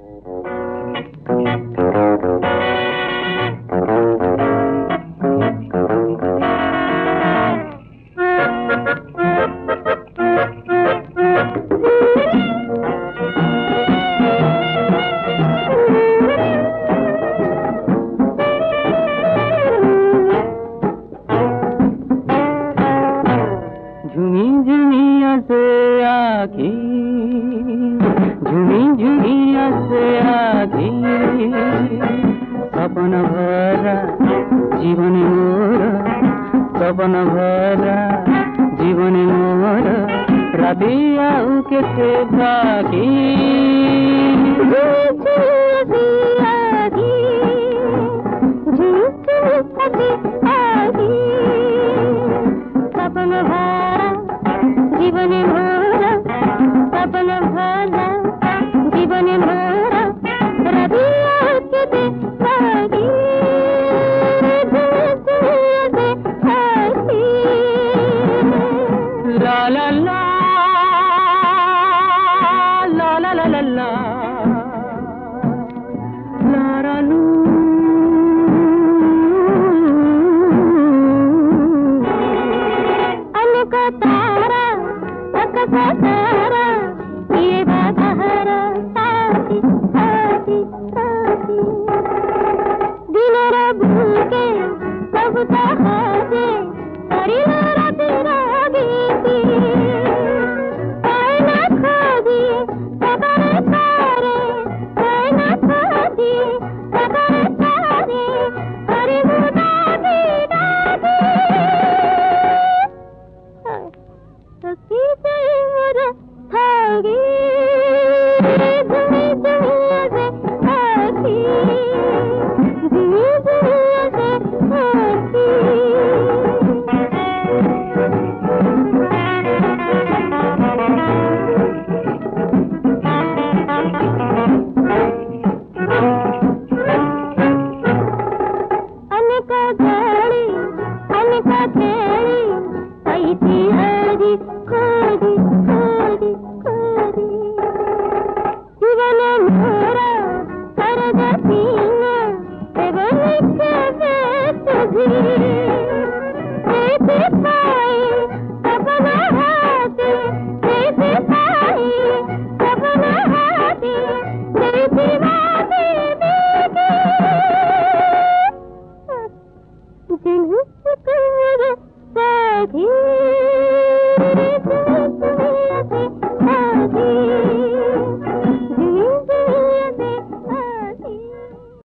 झुमी झुमी से आखी सपन भरा जीवन मोर सपन भरा जीवन मोर राति आउ केते बाकी सपन भरा जीवन मोर सपन भरा जीवन मोर राति आउ केते बाकी la la la la la la la la